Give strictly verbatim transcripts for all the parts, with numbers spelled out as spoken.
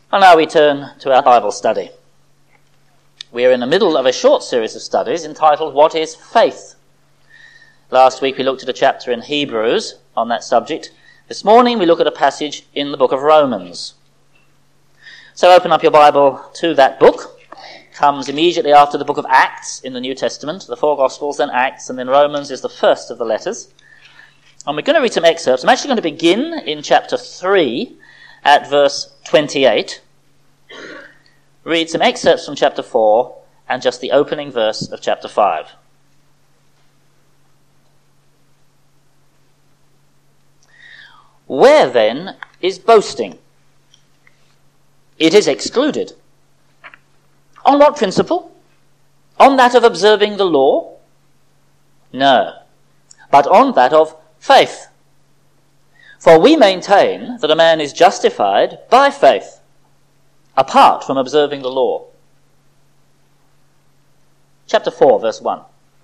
Well, now we turn to our Bible study. We are in the middle of a short series of studies entitled, What is Faith? Last week we looked at a chapter in Hebrews on that subject. This morning we look at a passage in the book of Romans. So open up your Bible to that book. It comes immediately after the book of Acts in the New Testament. The four Gospels, then Acts, and then Romans is the first of the letters. And we're going to read some excerpts. I'm actually going to begin in chapter three at verse twenty-eight. Read some excerpts from chapter four and just the opening verse of chapter five. Where then is boasting? It is excluded. On what principle? On that of observing the law? No, but on that of faith. For we maintain that a man is justified by faith, apart from observing the law. Chapter four, verse one.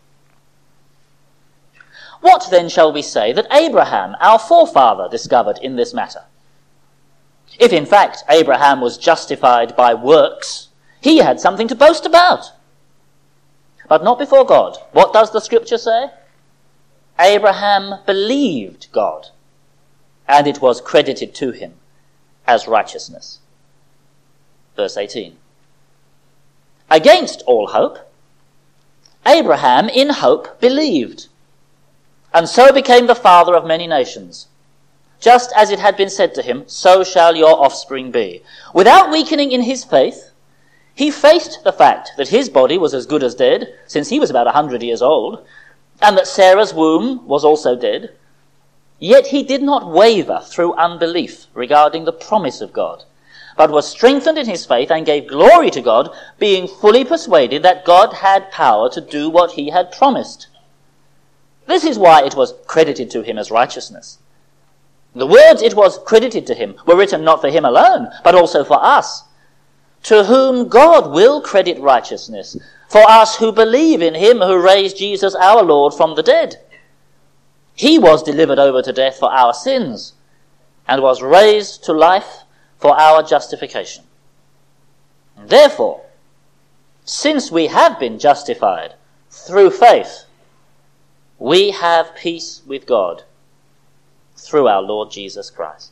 What then shall we say that Abraham, our forefather, discovered in this matter? If in fact Abraham was justified by works, he had something to boast about. But not before God. What does the scripture say? Abraham believed God, and it was credited to him as righteousness. Verse eighteen. Against all hope, Abraham in hope believed, and so became the father of many nations. Just as it had been said to him, so shall your offspring be. Without weakening in his faith, he faced the fact that his body was as good as dead, since he was about a hundred years old, and that Sarah's womb was also dead. Yet he did not waver through unbelief regarding the promise of God, but was strengthened in his faith and gave glory to God, being fully persuaded that God had power to do what he had promised. This is why it was credited to him as righteousness. The words "it was credited to him" were written not for him alone, but also for us, to whom God will credit righteousness, for us who believe in him who raised Jesus our Lord from the dead. He was delivered over to death for our sins, and was raised to life for our justification. And therefore, since we have been justified through faith, we have peace with God through our Lord Jesus Christ.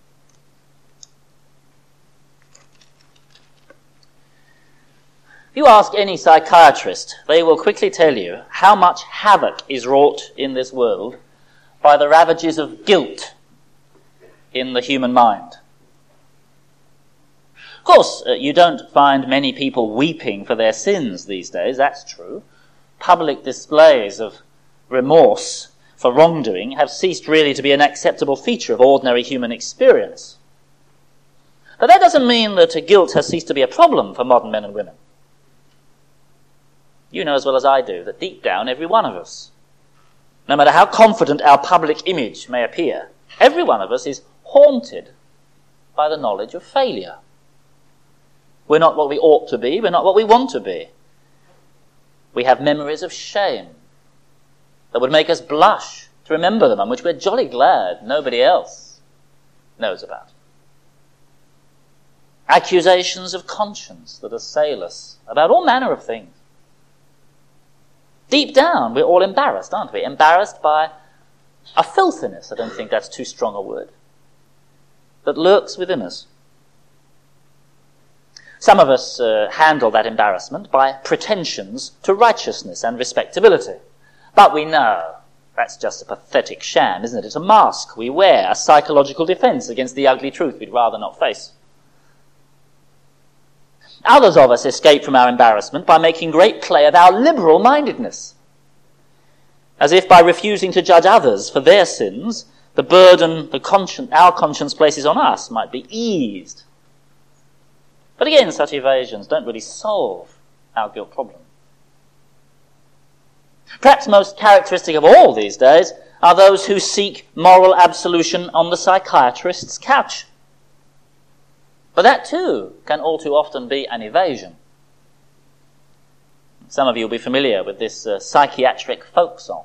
If you ask any psychiatrist, they will quickly tell you how much havoc is wrought in this world by the ravages of guilt in the human mind. Of course, uh, you don't find many people weeping for their sins these days, that's true. Public displays of remorse for wrongdoing have ceased really to be an acceptable feature of ordinary human experience. But that doesn't mean that guilt has ceased to be a problem for modern men and women. You know as well as I do that deep down every one of us, no matter how confident our public image may appear, every one of us is haunted by the knowledge of failure. We're not what we ought to be, we're not what we want to be. We have memories of shame that would make us blush to remember them, and which we're jolly glad nobody else knows about. Accusations of conscience that assail us about all manner of things. Deep down, we're all embarrassed, aren't we? Embarrassed by a filthiness, I don't think that's too strong a word, that lurks within us. Some of us uh, handle that embarrassment by pretensions to righteousness and respectability. But we know that's just a pathetic sham, isn't it? It's a mask we wear, a psychological defense against the ugly truth we'd rather not face. Others of us escape from our embarrassment by making great play of our liberal-mindedness, as if by refusing to judge others for their sins, the burden the conscience, our conscience places on us might be eased. But again, such evasions don't really solve our guilt problem. Perhaps most characteristic of all these days are those who seek moral absolution on the psychiatrist's couch. But that too can all too often be an evasion. Some of you will be familiar with this uh, psychiatric folk song.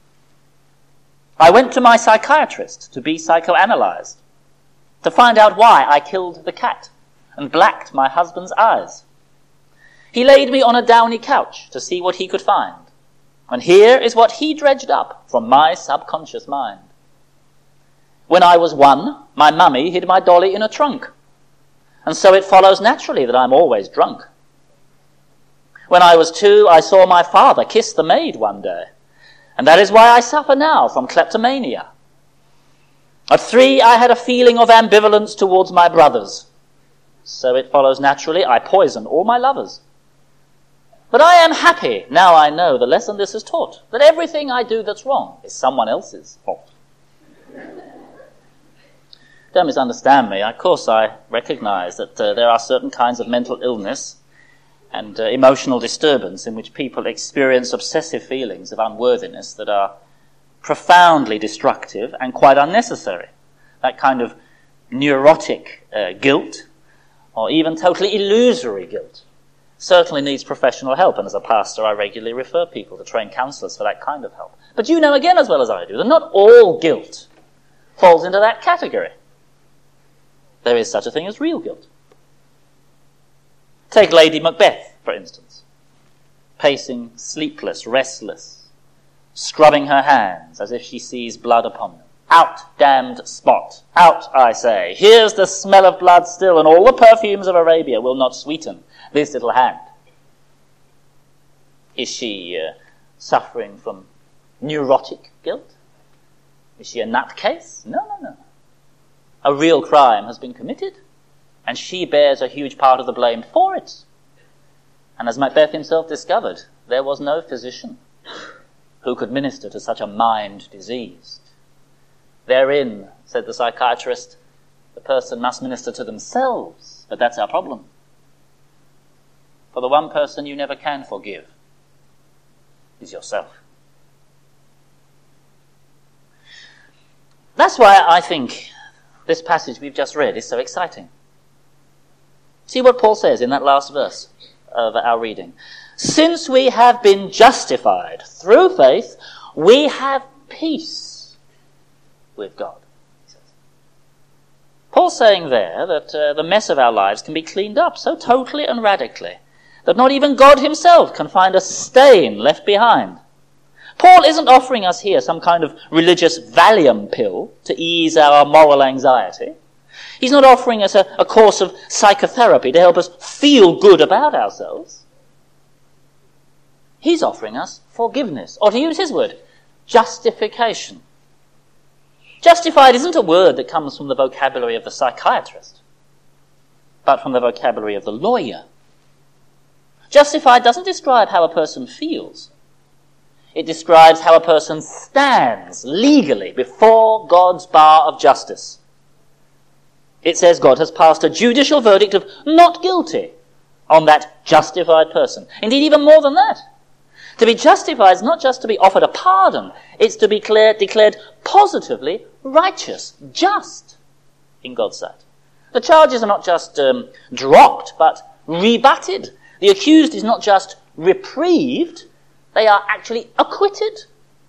I went to my psychiatrist to be psychoanalyzed, to find out why I killed the cat, and blacked my husband's eyes. He laid me on a downy couch to see what he could find, and here is what he dredged up from my subconscious mind. When I was one, my mummy hid my dolly in a trunk, and so it follows naturally that I'm always drunk. When I was two, I saw my father kiss the maid one day, and that is why I suffer now from kleptomania. At three, I had a feeling of ambivalence towards my brothers, so it follows naturally I poison all my lovers. But I am happy, now I know the lesson this has taught, that everything I do that's wrong is someone else's fault. Don't misunderstand me. Of course, I recognize that uh, there are certain kinds of mental illness and uh, emotional disturbance in which people experience obsessive feelings of unworthiness that are profoundly destructive and quite unnecessary. That kind of neurotic uh, guilt, or even totally illusory guilt, certainly needs professional help, and as a pastor I regularly refer people to trained counsellors for that kind of help. But you know again as well as I do that not all guilt falls into that category. There is such a thing as real guilt. Take Lady Macbeth, for instance, pacing sleepless, restless, scrubbing her hands as if she sees blood upon them. Out, damned spot! Out, I say! Here's the smell of blood still, and all the perfumes of Arabia will not sweeten this little hand. Is she uh, suffering from neurotic guilt? Is she a nutcase? No, no, no. A real crime has been committed, and she bears a huge part of the blame for it. And as Macbeth himself discovered, there was no physician who could minister to such a mind diseased. Therein, said the psychiatrist, the person must minister to themselves, but that's our problem. For the one person you never can forgive is yourself. That's why I think this passage we've just read is so exciting. See what Paul says in that last verse of our reading. Since we have been justified through faith, we have peace with God, he says. Paul's saying there that uh, the mess of our lives can be cleaned up so totally and radically that not even God himself can find a stain left behind. Paul isn't offering us here some kind of religious Valium pill to ease our moral anxiety. He's not offering us a, a course of psychotherapy to help us feel good about ourselves. He's offering us forgiveness, or to use his word, justification. Justified isn't a word that comes from the vocabulary of the psychiatrist, but from the vocabulary of the lawyer. Justified doesn't describe how a person feels. It describes how a person stands legally before God's bar of justice. It says God has passed a judicial verdict of not guilty on that justified person. Indeed, even more than that. To be justified is not just to be offered a pardon, it's to be declared, declared positively righteous, just in God's sight. The charges are not just um, dropped, but rebutted. The accused is not just reprieved, they are actually acquitted.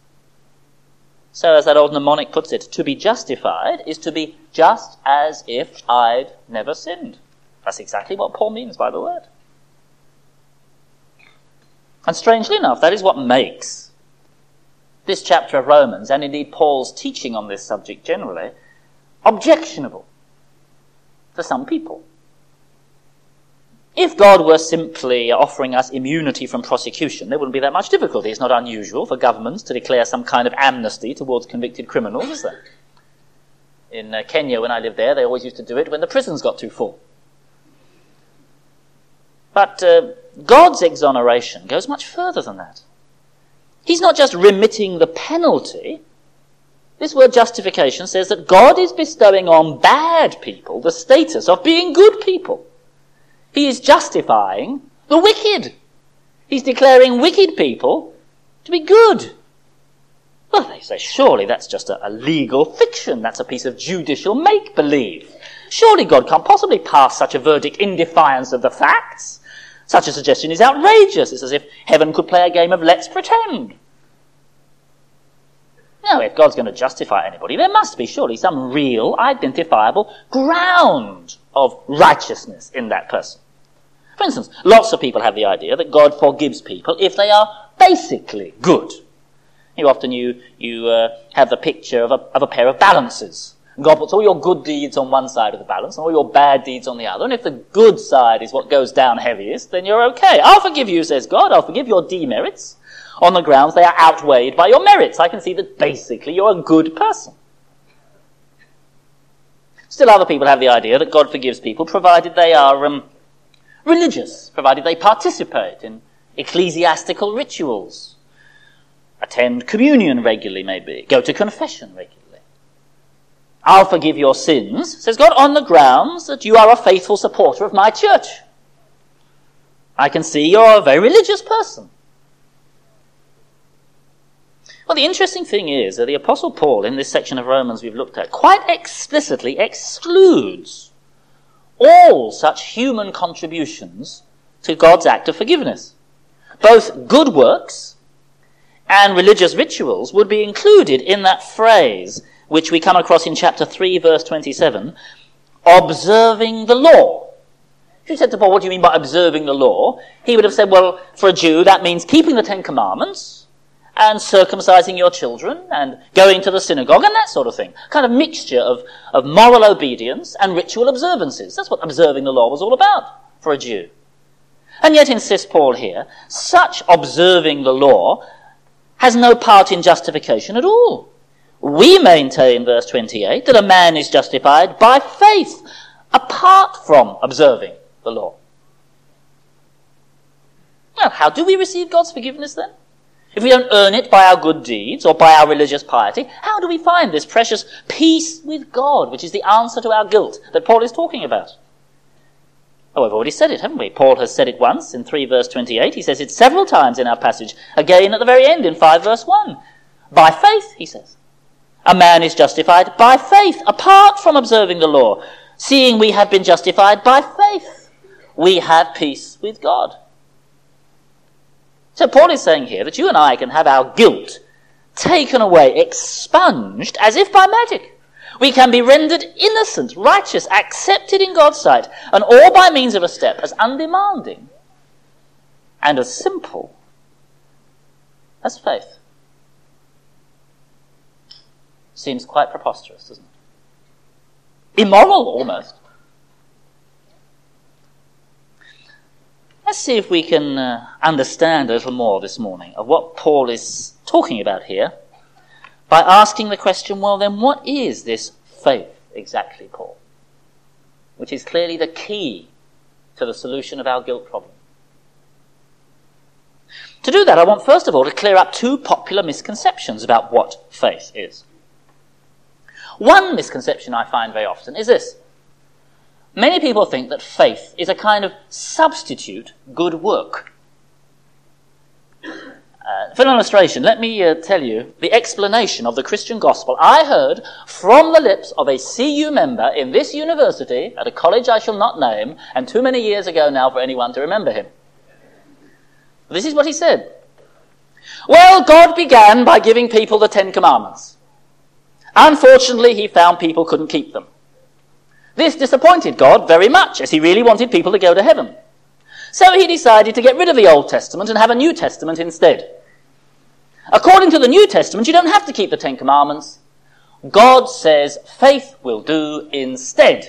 So as that old mnemonic puts it, to be justified is to be just as if I'd never sinned. That's exactly what Paul means by the word. And strangely enough, that is what makes this chapter of Romans, and indeed Paul's teaching on this subject generally, objectionable to some people. If God were simply offering us immunity from prosecution, there wouldn't be that much difficulty. It's not unusual for governments to declare some kind of amnesty towards convicted criminals, is there? In uh, Kenya, when I lived there, they always used to do it when the prisons got too full. But uh, God's exoneration goes much further than that. He's not just remitting the penalty. This word justification says that God is bestowing on bad people the status of being good people. He is justifying the wicked. He's declaring wicked people to be good. Well, they say, surely that's just a, a legal fiction. That's a piece of judicial make-believe. Surely God can't possibly pass such a verdict in defiance of the facts. Such a suggestion is outrageous. It's as if heaven could play a game of let's pretend. No, if God's going to justify anybody, there must be surely some real, identifiable ground of righteousness in that person. For instance, lots of people have the idea that God forgives people if they are basically good. You often you you uh, have the picture of a, of a pair of balances. God puts all your good deeds on one side of the balance and all your bad deeds on the other. And if the good side is what goes down heaviest, then you're okay. I'll forgive you, says God. I'll forgive your demerits on the grounds they are outweighed by your merits. I can see that basically you're a good person. Still other people have the idea that God forgives people provided they are um, religious, provided they participate in ecclesiastical rituals, attend communion regularly maybe, go to confession regularly. I'll forgive your sins, says God, on the grounds that you are a faithful supporter of my church. I can see you're a very religious person. Well, the interesting thing is that the Apostle Paul, in this section of Romans we've looked at, quite explicitly excludes all such human contributions to God's act of forgiveness. Both good works and religious rituals would be included in that phrase which we come across in chapter three, verse twenty-seven, observing the law. If you said to Paul, what do you mean by observing the law? He would have said, well, for a Jew, that means keeping the Ten Commandments and circumcising your children and going to the synagogue and that sort of thing. Kind of mixture of, of moral obedience and ritual observances. That's what observing the law was all about for a Jew. And yet, insists Paul here, such observing the law has no part in justification at all. We maintain, verse twenty-eight, that a man is justified by faith, apart from observing the law. Well, how do we receive God's forgiveness then? If we don't earn it by our good deeds or by our religious piety, how do we find this precious peace with God, which is the answer to our guilt that Paul is talking about? Oh, we've already said it, haven't we? Paul has said it once in three verse twenty-eight. He says it several times in our passage. Again at the very end in five verse one. By faith, he says. A man is justified by faith, apart from observing the law. Seeing we have been justified by faith, we have peace with God. So Paul is saying here that you and I can have our guilt taken away, expunged, as if by magic. We can be rendered innocent, righteous, accepted in God's sight, and all by means of a step as undemanding and as simple as faith. Seems quite preposterous, doesn't it? Immoral, almost. Let's see if we can uh, understand a little more this morning of what Paul is talking about here by asking the question, well then, what is this faith exactly, Paul? Which is clearly the key to the solution of our guilt problem. To do that, I want first of all to clear up two popular misconceptions about what faith is. One misconception I find very often is this. Many people think that faith is a kind of substitute good work. Uh, for an illustration, let me uh, tell you the explanation of the Christian gospel I heard from the lips of a C U member in this university at a college I shall not name, and too many years ago now for anyone to remember him. This is what he said. Well, God began by giving people the Ten Commandments. Unfortunately, he found people couldn't keep them. This disappointed God very much, as he really wanted people to go to heaven. So he decided to get rid of the Old Testament and have a New Testament instead. According to the New Testament, you don't have to keep the Ten Commandments. God says faith will do instead.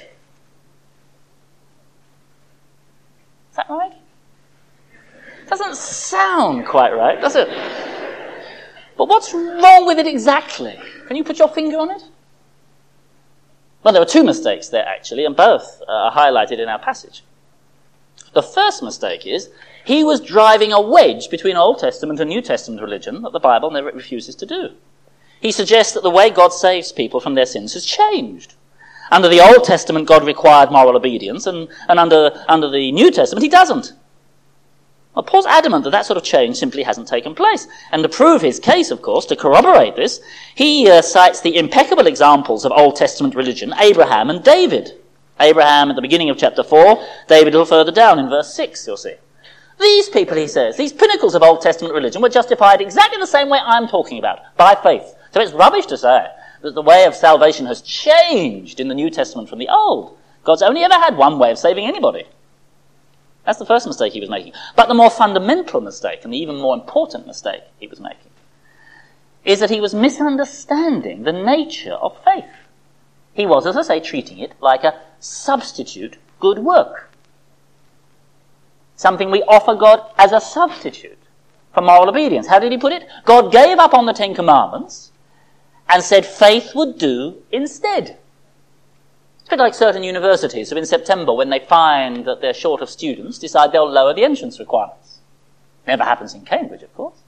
Is that right? Doesn't sound quite right, does it? But what's wrong with it exactly? Can you put your finger on it? Well, there are two mistakes there, actually, and both are highlighted in our passage. The first mistake is he was driving a wedge between Old Testament and New Testament religion that the Bible never refuses to do. He suggests that the way God saves people from their sins has changed. Under the Old Testament, God required moral obedience, and, and under, under the New Testament, he doesn't. Well, Paul's adamant that that sort of change simply hasn't taken place. And to prove his case, of course, to corroborate this, he uh, cites the impeccable examples of Old Testament religion, Abraham and David. Abraham at the beginning of chapter four, David a little further down in verse six, you'll see. These people, he says, these pinnacles of Old Testament religion were justified exactly the same way I'm talking about, by faith. So it's rubbish to say that the way of salvation has changed in the New Testament from the Old. God's only ever had one way of saving anybody. That's the first mistake he was making. But the more fundamental mistake, and the even more important mistake he was making, is that he was misunderstanding the nature of faith. He was, as I say, treating it like a substitute good work. Something we offer God as a substitute for moral obedience. How did he put it? God gave up on the Ten Commandments and said faith would do instead. It's a bit like certain universities who in September, when they find that they're short of students, decide they'll lower the entrance requirements. Never happens in Cambridge, of course.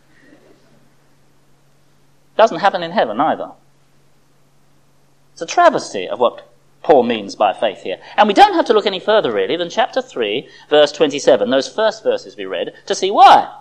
Doesn't happen in heaven either. It's a travesty of what Paul means by faith here. And we don't have to look any further, really, than chapter three, verse twenty-seven, those first verses we read, to see why.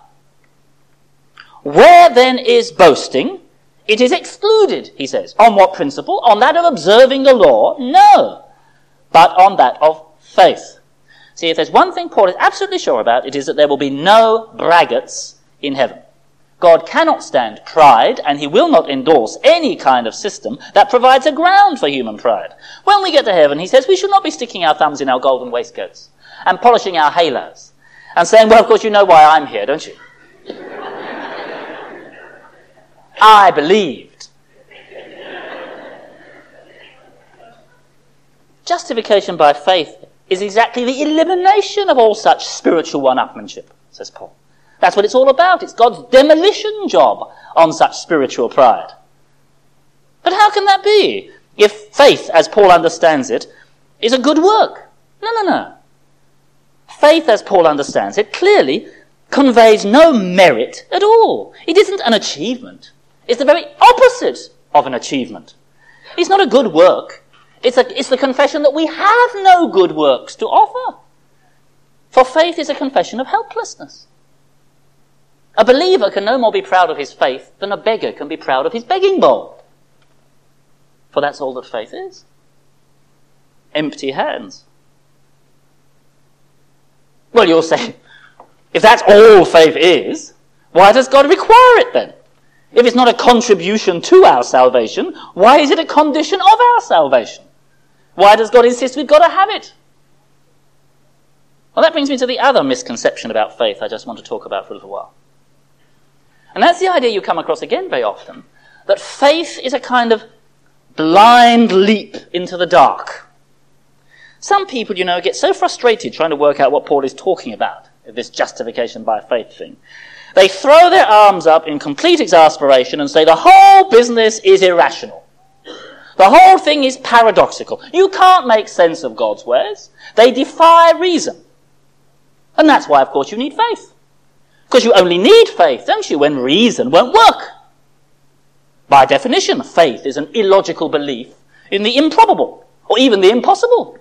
Where then is boasting? It is excluded, he says. On what principle? On that of observing the law? No. But on that of faith. See, if there's one thing Paul is absolutely sure about, it is that there will be no braggarts in heaven. God cannot stand pride, and he will not endorse any kind of system that provides a ground for human pride. When we get to heaven, he says, we should not be sticking our thumbs in our golden waistcoats and polishing our halos and saying, well, of course, you know why I'm here, don't you? I believed. Justification by faith is exactly the elimination of all such spiritual one-upmanship, says Paul. That's what it's all about. It's God's demolition job on such spiritual pride. But how can that be if faith, as Paul understands it, is a good work? No, no, no. Faith, as Paul understands it, clearly conveys no merit at all. It isn't an achievement. It's the very opposite of an achievement. It's not a good work. It's, a, it's the confession that we have no good works to offer. For faith is a confession of helplessness. A believer can no more be proud of his faith than a beggar can be proud of his begging bowl. For that's all that faith is. Empty hands. Well, you'll say, if that's all faith is, why does God require it then? If it's not a contribution to our salvation, why is it a condition of our salvation? Why does God insist we've got to have it? Well, that brings me to the other misconception about faith I just want to talk about for a little while. And that's the idea you come across again very often, that faith is a kind of blind leap into the dark. Some people, you know, get so frustrated trying to work out what Paul is talking about, this justification by faith thing. They throw their arms up in complete exasperation and say the whole business is irrational. The whole thing is paradoxical. You can't make sense of God's ways. They defy reason. And that's why, of course, you need faith. Because you only need faith, don't you, when reason won't work. By definition, faith is an illogical belief in the improbable, or even the impossible.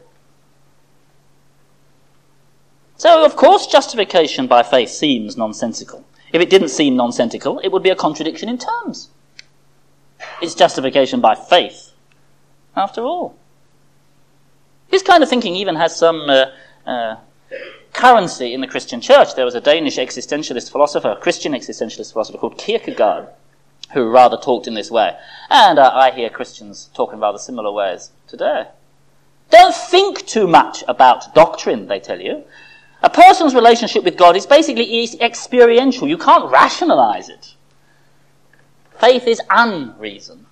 So, of course, justification by faith seems nonsensical. If it didn't seem nonsensical, it would be a contradiction in terms. It's justification by faith, after all. This kind of thinking even has some uh, uh, currency in the Christian church. There was a Danish existentialist philosopher, a Christian existentialist philosopher called Kierkegaard, who rather talked in this way. And uh, I hear Christians talk in rather similar ways today. Don't think too much about doctrine, they tell you. A person's relationship with God is basically experiential. You can't rationalize it. Faith is unreason.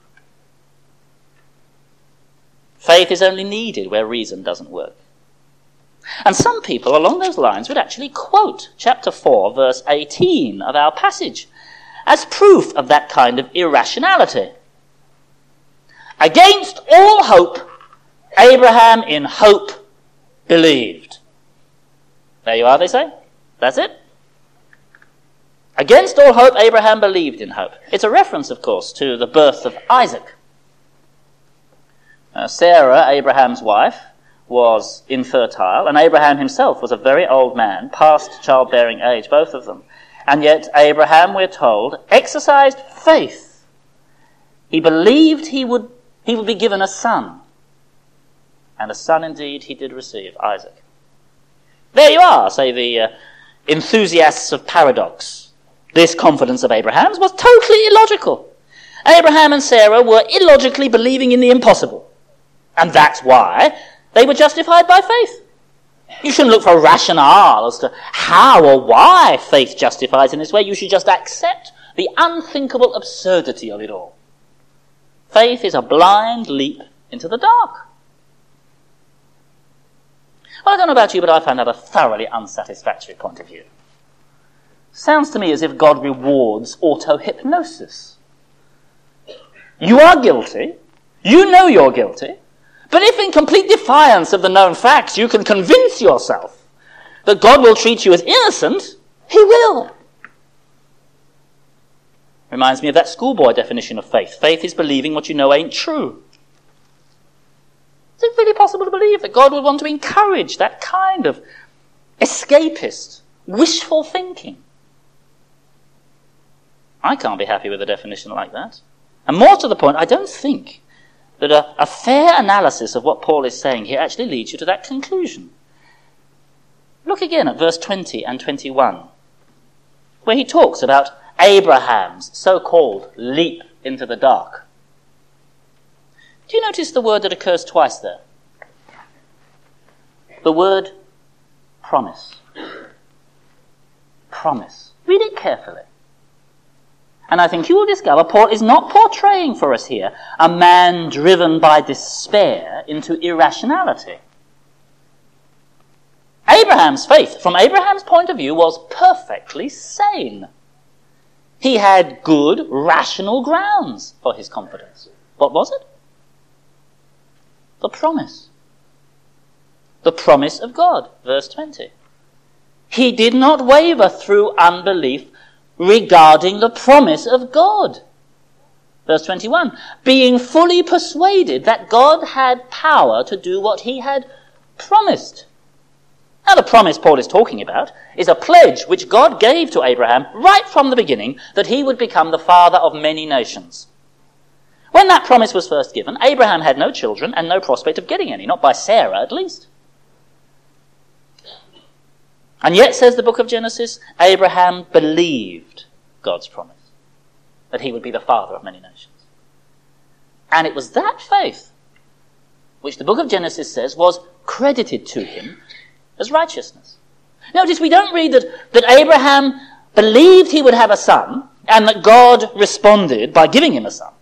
Faith is only needed where reason doesn't work. And some people along those lines would actually quote chapter four, verse eighteen of our passage as proof of that kind of irrationality. Against all hope, Abraham in hope believed. There you are, they say. That's it. Against all hope, Abraham believed in hope. It's a reference, of course, to the birth of Isaac. Uh, Sarah, Abraham's wife, was infertile, and Abraham himself was a very old man, past childbearing age, both of them. And yet Abraham, we're told, exercised faith. He believed he would, he would be given a son. And a son indeed he did receive, Isaac. There you are, say the uh, enthusiasts of paradox. This confidence of Abraham's was totally illogical. Abraham and Sarah were illogically believing in the impossible. And that's why They were justified by faith. You shouldn't look for rationale as to how or why faith justifies in this way. You should just accept the unthinkable absurdity of it all. Faith is a blind leap into the dark. Well, I don't know about you, but I found that a thoroughly unsatisfactory point of view. Sounds to me as if God rewards auto-hypnosis. You are guilty. You know you're guilty. But if in complete defiance of the known facts you can convince yourself that God will treat you as innocent, he will. Reminds me of that schoolboy definition of faith. Faith is believing what you know ain't true. Is it really possible to believe that God would want to encourage that kind of escapist, wishful thinking? I can't be happy with a definition like that. And more to the point, I don't think that a, a fair analysis of what Paul is saying here actually leads you to that conclusion. Look again at verse twenty and twenty-one, where he talks about Abraham's so-called leap into the dark. Do you notice the word that occurs twice there? The word promise. Promise. Read it carefully. And I think you will discover Paul is not portraying for us here a man driven by despair into irrationality. Abraham's faith, from Abraham's point of view, was perfectly sane. He had good, rational grounds for his confidence. What was it? The promise. The promise of God, verse twenty. He did not waver through unbelief regarding the promise of God. Verse twenty-one, being fully persuaded that God had power to do what he had promised. Now the promise Paul is talking about is a pledge which God gave to Abraham right from the beginning that he would become the father of many nations. When that promise was first given, Abraham had no children and no prospect of getting any, not by Sarah at least. And yet, says the book of Genesis, Abraham believed God's promise that he would be the father of many nations. And it was that faith which the book of Genesis says was credited to him as righteousness. Notice we don't read that, that Abraham believed he would have a son and that God responded by giving him a son.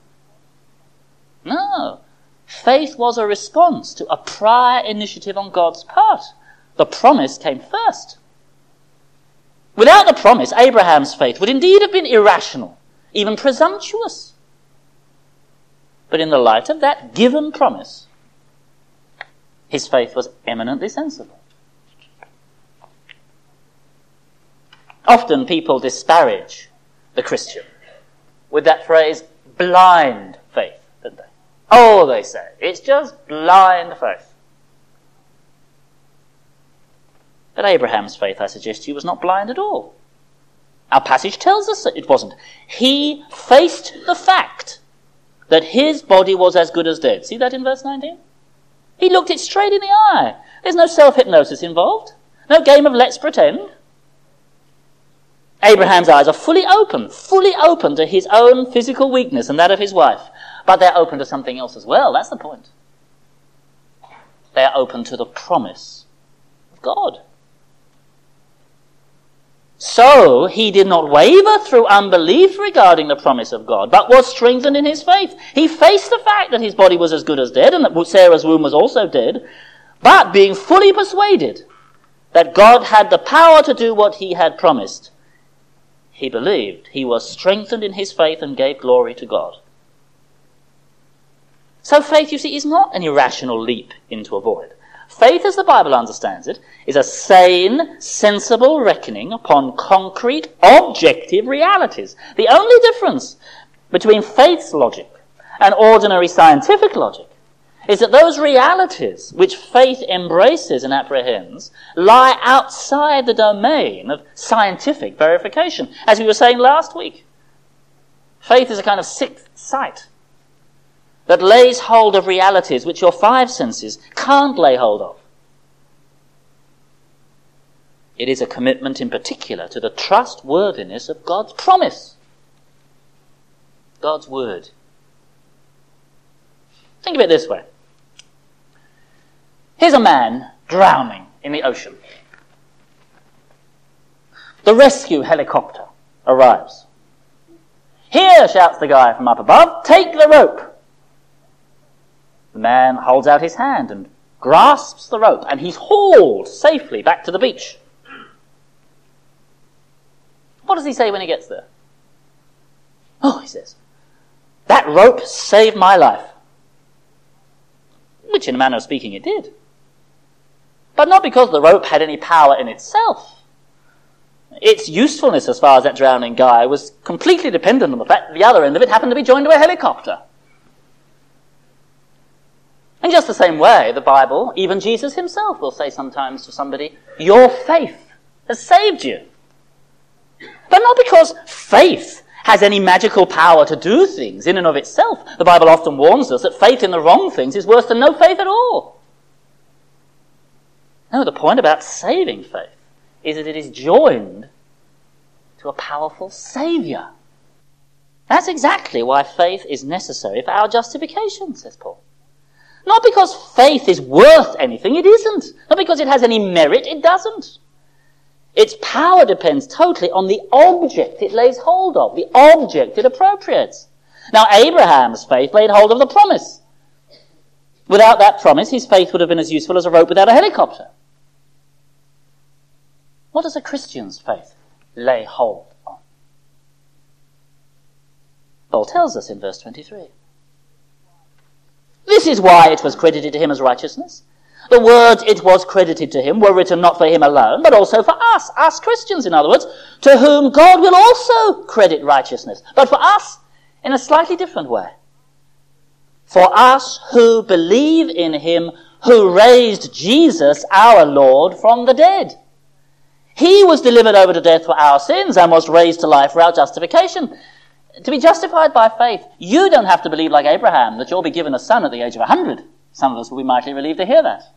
No. Faith was a response to a prior initiative on God's part. The promise came first. Without the promise, Abraham's faith would indeed have been irrational, even presumptuous. But in the light of that given promise, his faith was eminently sensible. Often people disparage the Christian with that phrase, blind faith, don't they? Oh, they say, it's just blind faith. But Abraham's faith, I suggest to you, was not blind at all. Our passage tells us that it wasn't. He faced the fact that his body was as good as dead. See that in verse nineteen? He looked it straight in the eye. There's no self-hypnosis involved. No game of let's pretend. Abraham's eyes are fully open, fully open to his own physical weakness and that of his wife. But they're open to something else as well. That's the point. They are open to the promise of God. So he did not waver through unbelief regarding the promise of God, but was strengthened in his faith. He faced the fact that his body was as good as dead and that Sarah's womb was also dead, but being fully persuaded that God had the power to do what he had promised, he believed. He was strengthened in his faith and gave glory to God. So faith, you see, is not an irrational leap into a void. Faith, as the Bible understands it, is a sane, sensible reckoning upon concrete, objective realities. The only difference between faith's logic and ordinary scientific logic is that those realities which faith embraces and apprehends lie outside the domain of scientific verification. As we were saying last week, faith is a kind of sixth sight that lays hold of realities which your five senses can't lay hold of. It is a commitment in particular to the trustworthiness of God's promise. God's word. Think of it this way. Here's a man drowning in the ocean. The rescue helicopter arrives. "Here," shouts the guy from up above, "take the rope." The man holds out his hand and grasps the rope, and he's hauled safely back to the beach. What does he say when he gets there? "Oh," he says, "that rope saved my life." Which, in a manner of speaking, it did. But not because the rope had any power in itself. Its usefulness, as far as that drowning guy, was completely dependent on the fact that the other end of it happened to be joined to a helicopter. In just the same way, the Bible, even Jesus himself, will say sometimes to somebody, "Your faith has saved you." But not because faith has any magical power to do things in and of itself. The Bible often warns us that faith in the wrong things is worse than no faith at all. No, the point about saving faith is that it is joined to a powerful Saviour. That's exactly why faith is necessary for our justification, says Paul. Not because faith is worth anything, it isn't. Not because it has any merit, it doesn't. Its power depends totally on the object it lays hold of, the object it appropriates. Now, Abraham's faith laid hold of the promise. Without that promise, his faith would have been as useful as a rope without a helicopter. What does a Christian's faith lay hold on? Paul tells us in verse twenty-three. "This is why it was credited to him as righteousness. The words 'it was credited to him' were written not for him alone, but also for us, us Christians, in other words, to whom God will also credit righteousness. But for us, in a slightly different way. For us who believe in him who raised Jesus, our Lord, from the dead. He was delivered over to death for our sins and was raised to life for our justification." To be justified by faith, you don't have to believe like Abraham that you'll be given a son at the age of a hundred. Some of us will be mightily relieved to hear that.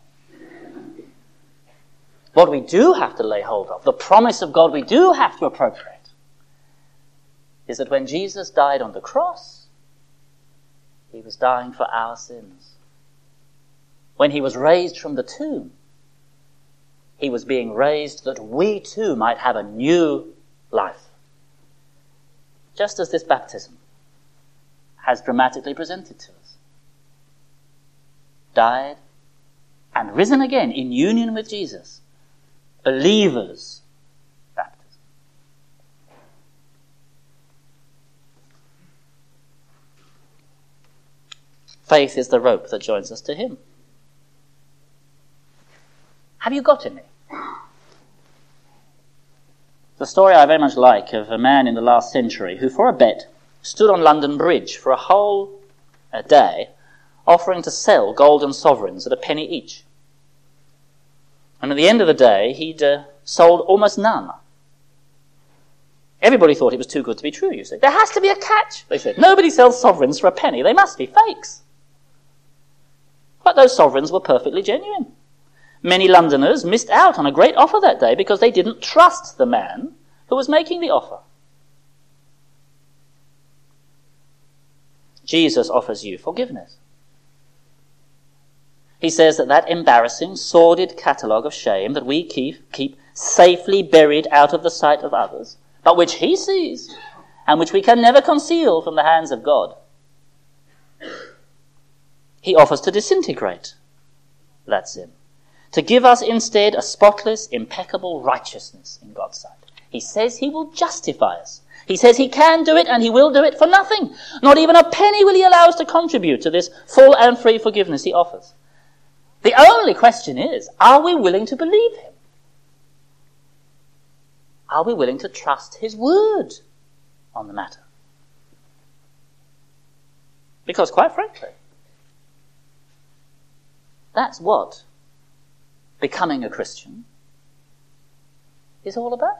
What we do have to lay hold of, the promise of God we do have to appropriate, is that when Jesus died on the cross, he was dying for our sins. When he was raised from the tomb, he was being raised that we too might have a new life. Just as this baptism has dramatically presented to us. Died and risen again in union with Jesus. Believers' baptism. Faith is the rope that joins us to him. Have you got any? The story I very much like of a man in the last century who, for a bet, stood on London Bridge for a whole a day, offering to sell golden sovereigns at a penny each. And at the end of the day, he'd uh, sold almost none. Everybody thought it was too good to be true, you see. There has to be a catch, they said. Nobody sells sovereigns for a penny. They must be fakes. But those sovereigns were perfectly genuine. Many Londoners missed out on a great offer that day because they didn't trust the man who was making the offer. Jesus offers you forgiveness. He says that that embarrassing, sordid catalogue of shame that we keep, keep safely buried out of the sight of others, but which he sees, and which we can never conceal from the hands of God, he offers to disintegrate that sin, to give us instead a spotless, impeccable righteousness in God's sight. He says he will justify us. He says he can do it, and he will do it for nothing. Not even a penny will he allow us to contribute to this full and free forgiveness he offers. The only question is, are we willing to believe him? Are we willing to trust his word on the matter? Because, quite frankly, that's what becoming a Christian is all about.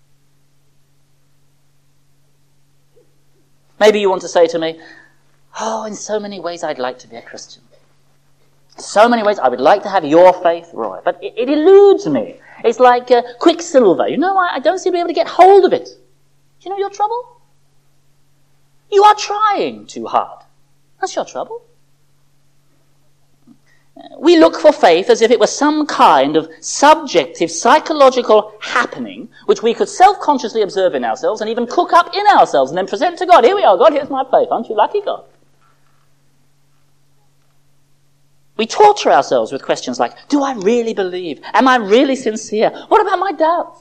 Maybe you want to say to me, oh, in so many ways I'd like to be a Christian. So many ways I would like to have your faith, Roy, but it, it eludes me. It's like uh, quicksilver. You know, I, I don't seem to be able to get hold of it. Do you know your trouble? You are trying too hard. That's your trouble. We look for faith as if it was some kind of subjective, psychological happening which we could self-consciously observe in ourselves and even cook up in ourselves and then present to God. Here we are, God, here's my faith. Aren't you lucky, God? We torture ourselves with questions like, do I really believe? Am I really sincere? What about my doubts?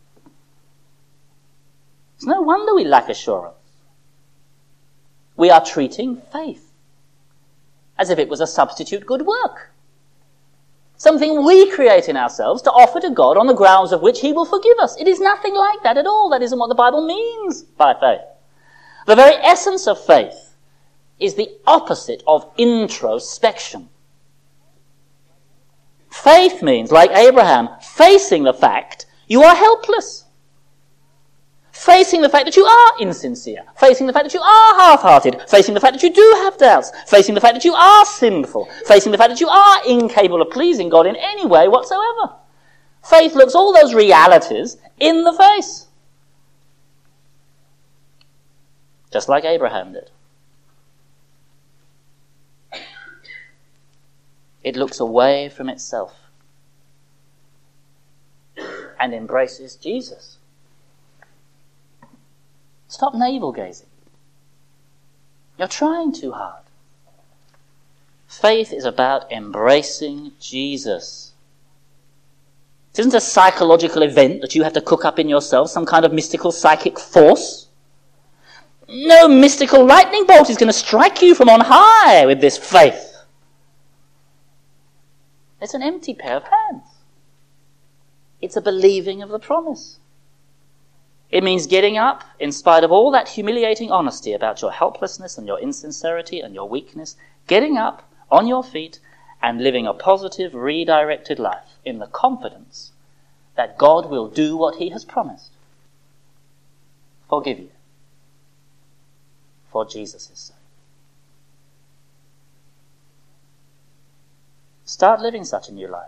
It's no wonder we lack assurance. We are treating faith as if it was a substitute good work. Something we create in ourselves to offer to God on the grounds of which he will forgive us. It is nothing like that at all. That isn't what the Bible means by faith. The very essence of faith is the opposite of introspection. Faith means, like Abraham, facing the fact you are helpless. Facing the fact that you are insincere. Facing the fact that you are half-hearted. Facing the fact that you do have doubts. Facing the fact that you are sinful. Facing the fact that you are incapable of pleasing God in any way whatsoever. Faith looks all those realities in the face. Just like Abraham did. It looks away from itself and embraces Jesus. Stop navel-gazing. You're trying too hard. Faith is about embracing Jesus. It isn't a psychological event that you have to cook up in yourself, some kind of mystical psychic force. No mystical lightning bolt is going to strike you from on high with this faith. It's an empty pair of hands. It's a believing of the promise. It means getting up in spite of all that humiliating honesty about your helplessness and your insincerity and your weakness, getting up on your feet and living a positive, redirected life in the confidence that God will do what he has promised. Forgive you. For Jesus' sake. Start living such a new life.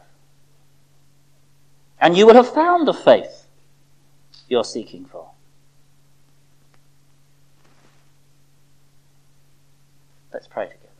And you will have found the faith you're seeking for. Let's pray together.